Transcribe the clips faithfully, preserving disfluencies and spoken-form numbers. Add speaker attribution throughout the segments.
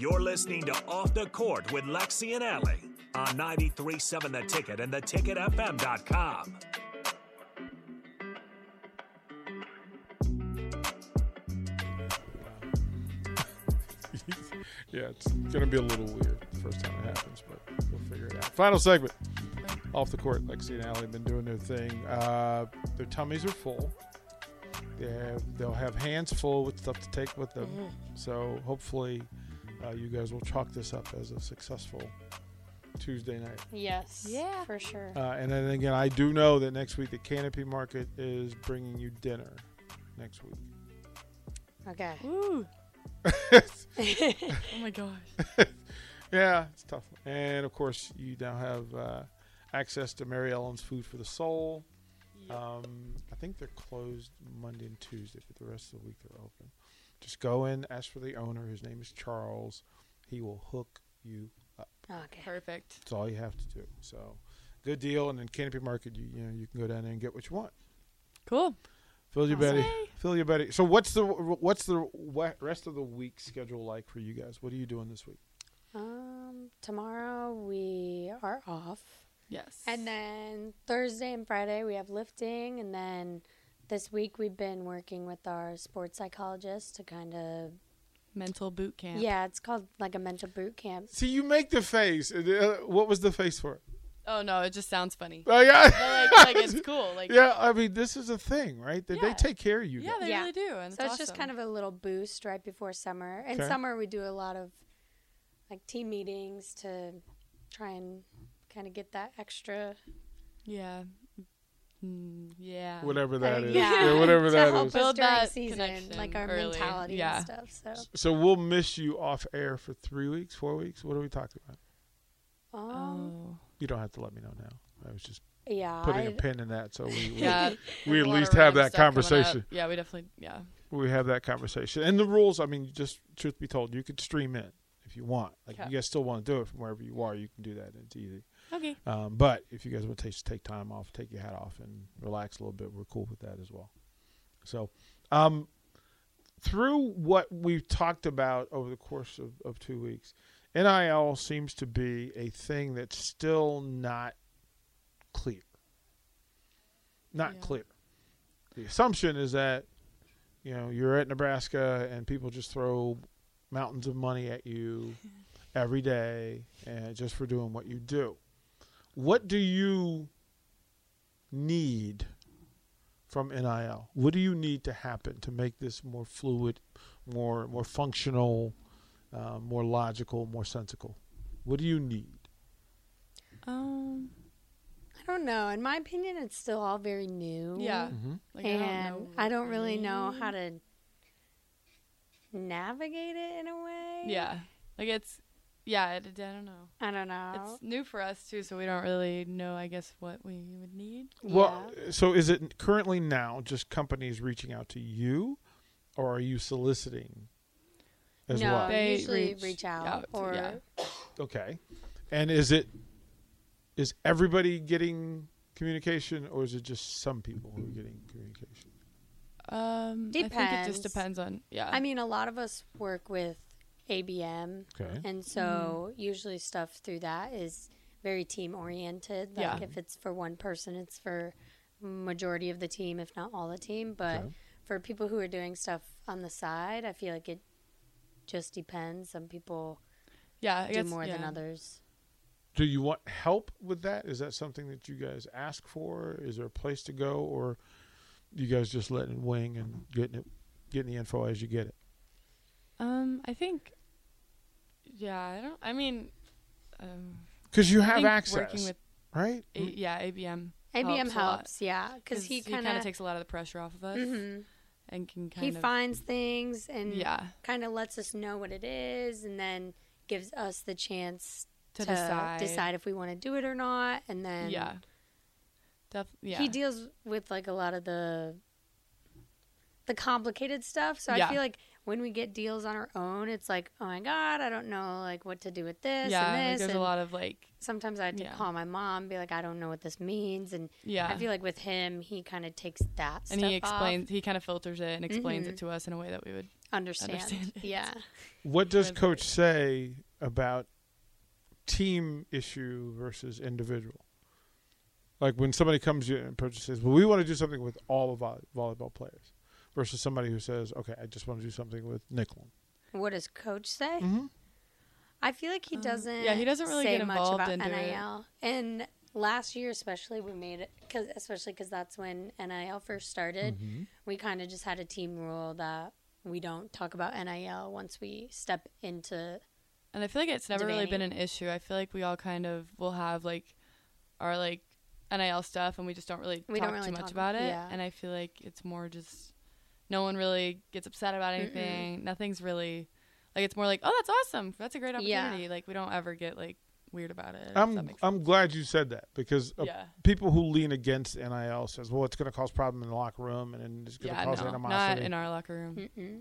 Speaker 1: You're listening to Off the Court with Lexi and Allie on ninety-three point seven The Ticket and the ticket f m dot com.
Speaker 2: Yeah, it's going to be a little weird the first time it happens, but we'll figure it out. Final segment. Off the Court. Lexi and Allie have been doing their thing. Uh, their tummies are full. They have, they'll have hands full with stuff to take with them. Mm-hmm. So hopefully uh, you guys will chalk this up as a successful Tuesday night.
Speaker 3: Yes.
Speaker 4: Yeah.
Speaker 3: For sure.
Speaker 2: Uh, and then again, I do know that next week the Canopy Market is bringing you dinner next week.
Speaker 3: Okay.
Speaker 4: Woo. Oh my gosh.
Speaker 2: Yeah, it's tough. And of course, you now have uh, access to Mary Ellen's Food for the Soul. Yep. Um, I think they're closed Monday and Tuesday, but the rest of the week they're open. Just go in, ask for the owner. His name is Charles. He will hook you up.
Speaker 3: Okay.
Speaker 4: Perfect.
Speaker 2: That's all you have to do. So, good deal. And then Canopy Market, you, you know, you can go down there and get what you want.
Speaker 4: Cool.
Speaker 2: Fill your belly.
Speaker 4: Say.
Speaker 2: Fill your belly. So, what's the what's the rest of the week schedule like for you guys? What are you doing this week?
Speaker 3: Um, tomorrow we are off.
Speaker 4: Yes.
Speaker 3: And then Thursday and Friday we have lifting, and then this week we've been working with our sports psychologist to kind of
Speaker 4: mental boot camp.
Speaker 3: Yeah, it's called like a mental boot camp.
Speaker 2: See, you make the face. Uh, what was the face for?
Speaker 4: Oh no, it just sounds funny.
Speaker 2: Oh yeah,
Speaker 4: but, like, like it's cool. Like
Speaker 2: yeah, I mean this is a thing, right? That
Speaker 4: yeah.
Speaker 2: they take care of you.
Speaker 4: Yeah,
Speaker 2: guys.
Speaker 4: they
Speaker 3: yeah.
Speaker 4: really do. And
Speaker 3: so
Speaker 4: it's
Speaker 3: it's just
Speaker 4: awesome.
Speaker 3: kind of a little boost right before summer. In
Speaker 2: okay.
Speaker 3: summer we do a lot of like team meetings to try and kind of get that extra.
Speaker 4: Yeah. Mm, yeah.
Speaker 2: Whatever that
Speaker 3: uh,
Speaker 2: is.
Speaker 3: Yeah.
Speaker 2: yeah whatever
Speaker 3: to
Speaker 2: that
Speaker 3: help
Speaker 2: is.
Speaker 3: us
Speaker 4: Build
Speaker 3: during
Speaker 4: that
Speaker 3: season,
Speaker 4: connection
Speaker 3: like our
Speaker 4: early.
Speaker 3: mentality
Speaker 4: Yeah.
Speaker 3: and stuff. So.
Speaker 2: So we'll miss you off air for three weeks, four weeks. What are we talking about?
Speaker 3: Um,
Speaker 4: Oh.
Speaker 2: You don't have to let me know now. I was just
Speaker 3: yeah.
Speaker 2: putting
Speaker 3: I,
Speaker 2: a pin in that, so we we,
Speaker 4: Yeah.
Speaker 2: we at
Speaker 4: a lot
Speaker 2: least
Speaker 4: of
Speaker 2: have
Speaker 4: random
Speaker 2: that
Speaker 4: stuff coming up.
Speaker 2: conversation.
Speaker 4: Yeah, we definitely. Yeah.
Speaker 2: We have that conversation, and the rules. I mean, just truth be told, you could stream in if you want. Like
Speaker 4: Okay.
Speaker 2: you guys still want to do it from wherever you are, you can do that. It's easy.
Speaker 4: Okay.
Speaker 2: Um, but if you guys want to take, take time off, take your hat off, and relax a little bit, we're cool with that as well. So, um, through what we've talked about over the course of, of two weeks, N I L seems to be a thing that's still not clear. Not
Speaker 4: Yeah.
Speaker 2: clear. The assumption is that, you know, you're at Nebraska and people just throw mountains of money at you every day and just for doing what you do. What do you need from N I L? What do you need to happen to make this more fluid, more more functional, uh, more logical, more sensical? What do you need?
Speaker 4: Um.
Speaker 3: I don't know. In my opinion, it's still all very new.
Speaker 4: Yeah.
Speaker 2: Mm-hmm.
Speaker 4: Like,
Speaker 3: and
Speaker 4: I don't know.
Speaker 3: I don't really know how to navigate it in a way.
Speaker 4: Yeah. Like it's. Yeah. It, I don't know.
Speaker 3: I don't know.
Speaker 4: It's new for us too, so we don't really know. I guess what we would need.
Speaker 2: Well,
Speaker 3: Yeah.
Speaker 2: so is it currently now just companies reaching out to you, or are you soliciting as
Speaker 3: no,
Speaker 2: well?
Speaker 4: They
Speaker 3: usually
Speaker 4: reach
Speaker 3: reach out,
Speaker 4: out to-
Speaker 3: or
Speaker 4: yeah.
Speaker 2: Okay. And is it is everybody getting communication, or is it just some people who are getting communication?
Speaker 4: Um. I think it just
Speaker 3: Depends.
Speaker 4: depends on. Yeah.
Speaker 3: I mean, a lot of us work with A B M,
Speaker 2: Okay.
Speaker 3: and so usually stuff through that is very team oriented. Like
Speaker 4: Yeah.
Speaker 3: if it's for one person, it's for majority of the team, if not all the team. But
Speaker 2: Okay.
Speaker 3: for people who are doing stuff on the side, I feel like it just depends. Some people
Speaker 4: yeah. I
Speaker 3: do
Speaker 4: guess,
Speaker 3: more
Speaker 4: yeah.
Speaker 3: than others.
Speaker 2: Do you want help with that? Is that something that you guys ask for? Is there a place to go, or you guys just letting it wing and getting it, getting the info as you get it?
Speaker 4: Um. I think. Yeah. I don't. I mean. Um.
Speaker 2: Because you
Speaker 4: I
Speaker 2: have
Speaker 4: think
Speaker 2: access,
Speaker 4: working with
Speaker 2: right?
Speaker 4: A, yeah A B M.
Speaker 3: A B M
Speaker 4: helps a lot.
Speaker 3: helps, yeah, because he kind
Speaker 4: of
Speaker 3: of
Speaker 4: takes a lot of the pressure off of us
Speaker 3: hmm
Speaker 4: and can kind
Speaker 3: he
Speaker 4: of.
Speaker 3: finds things and
Speaker 4: Yeah.
Speaker 3: kind of lets us know what it is, and then gives us the chance
Speaker 4: To
Speaker 3: to,
Speaker 4: decide.
Speaker 3: decide if we want to do it or not. And then
Speaker 4: Yeah. Def- yeah.
Speaker 3: he deals with like a lot of the the complicated stuff. So
Speaker 4: Yeah.
Speaker 3: I feel like when we get deals on our own, it's like, oh my God, I don't know like what to do with this
Speaker 4: yeah,
Speaker 3: and
Speaker 4: like
Speaker 3: this.
Speaker 4: there's
Speaker 3: and
Speaker 4: a lot of like,
Speaker 3: sometimes I had to
Speaker 4: yeah.
Speaker 3: call my mom, be like, I don't know what this means. And
Speaker 4: yeah.
Speaker 3: I feel like with him, he kind of takes that
Speaker 4: and
Speaker 3: stuff
Speaker 4: he explains,
Speaker 3: off.
Speaker 4: he kind of filters it and explains
Speaker 3: Mhm.
Speaker 4: it to us in a way that we would
Speaker 3: Understand.
Speaker 4: understand it.
Speaker 3: Yeah.
Speaker 2: What does
Speaker 4: With
Speaker 2: Coach
Speaker 4: it.
Speaker 2: say about team issue versus individual? Like when somebody comes to you and approaches and says, well, we want to do something with all of volley- volleyball players versus somebody who says, okay, I just want to do something with Nicklin.
Speaker 3: What does Coach say?
Speaker 2: Mm-hmm.
Speaker 3: I feel like he
Speaker 4: Um,
Speaker 3: doesn't.
Speaker 4: yeah, he doesn't really
Speaker 3: say
Speaker 4: get
Speaker 3: much
Speaker 4: involved
Speaker 3: about
Speaker 4: into
Speaker 3: N I
Speaker 4: it.
Speaker 3: L. And last year, especially, we made it because, especially because that's when N I L first started.
Speaker 2: Mm-hmm.
Speaker 3: We kind of just had a team rule that we don't talk about N I L once we step into.
Speaker 4: And I feel like it's never really
Speaker 3: Devaney.
Speaker 4: been an issue. I feel like we all kind of will have like our like N I L stuff, and we just don't really
Speaker 3: We
Speaker 4: talk
Speaker 3: don't really
Speaker 4: too much
Speaker 3: talk-
Speaker 4: about it.
Speaker 3: yeah.
Speaker 4: And I feel like it's more just no one really gets upset about anything. Nothing's really like it's more like, oh, that's awesome. That's a great
Speaker 3: Yeah.
Speaker 4: opportunity. Like we don't ever get like weird about it. if that
Speaker 2: I'm
Speaker 4: makes
Speaker 2: I'm
Speaker 4: sense.
Speaker 2: glad you said that because uh,
Speaker 4: yeah,
Speaker 2: people who lean against N I L says, well, it's going to cause problem in the locker room and then it's going to
Speaker 4: yeah,
Speaker 2: cause
Speaker 4: no, not
Speaker 2: animosity.
Speaker 4: in our locker room.
Speaker 3: Mm-mm.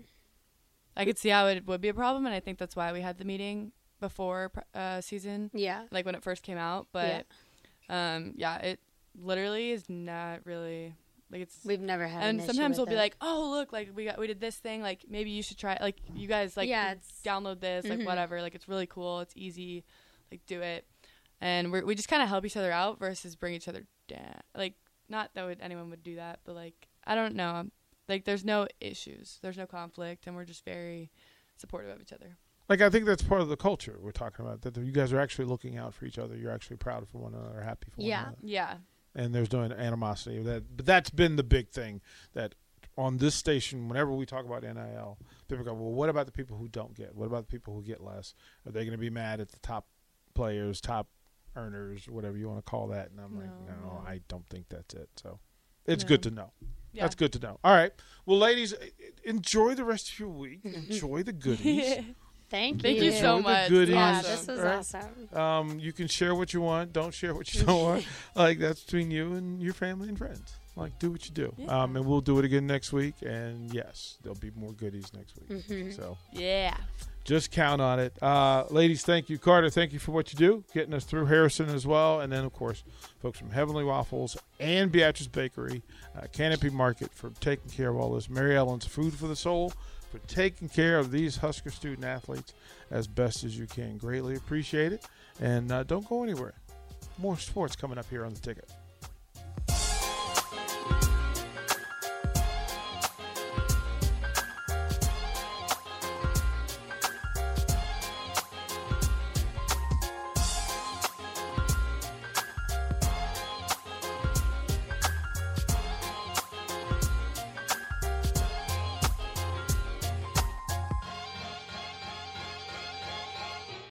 Speaker 4: I could see how it would be a problem, and I think that's why we had the meeting before pr- uh, season,
Speaker 3: Yeah.
Speaker 4: like when it first came out. But um, yeah, it literally is not really like it's.
Speaker 3: We've never had
Speaker 4: and
Speaker 3: an issue
Speaker 4: sometimes we'll
Speaker 3: with
Speaker 4: be
Speaker 3: it.
Speaker 4: like, oh look, like we got we did this thing, like maybe you should try, like you guys like
Speaker 3: Yeah, it's-
Speaker 4: download this, like
Speaker 3: Mhm.
Speaker 4: whatever, like it's really cool, it's easy, like do it, and we we just kind of help each other out versus bring each other down. Like not that would, anyone would do that, but like I don't know, like there's no issues, there's no conflict, and we're just very supportive of each other.
Speaker 2: Like, I think that's part of the culture we're talking about, that you guys are actually looking out for each other. You're actually proud for one another, happy for
Speaker 3: Yeah.
Speaker 2: one another.
Speaker 4: Yeah,
Speaker 2: And there's no animosity. That, but that's been the big thing, that on this station, whenever we talk about N I L, people go, well, what about the people who don't get? What about the people who get less? Are they going to be mad at the top players, top earners, whatever you want to call that? And I'm like,
Speaker 4: No,
Speaker 2: no,
Speaker 4: no.
Speaker 2: I don't think that's it. So it's
Speaker 4: No.
Speaker 2: good to know.
Speaker 4: yeah.
Speaker 2: That's good to know. All right. Well, ladies, enjoy the rest of your week. Enjoy the goodies.
Speaker 3: Thank,
Speaker 4: Thank
Speaker 3: you.
Speaker 4: you so
Speaker 2: Enjoy the
Speaker 4: much.
Speaker 2: goodies.
Speaker 3: Yeah,
Speaker 4: Awesome.
Speaker 3: this was
Speaker 2: Right.
Speaker 3: awesome.
Speaker 2: Um, you can share what you want. Don't share what you don't want. Like, that's between you and your family and friends. Like, do what you do.
Speaker 4: Yeah.
Speaker 2: Um, and we'll do it again next week. And yes, there'll be more goodies next week.
Speaker 3: Mhm.
Speaker 2: So
Speaker 4: Yeah.
Speaker 2: just count on it. Uh, ladies, thank you. Carter, thank you for what you do, getting us through Harrison as well. And then, of course, folks from Heavenly Waffles and Beatrice Bakery, uh, Canopy Market for taking care of all this. Mary Ellen's Food for the Soul for taking care of these Husker student athletes as best as you can. Greatly appreciate it. And uh, don't go anywhere. More sports coming up here on The Ticket.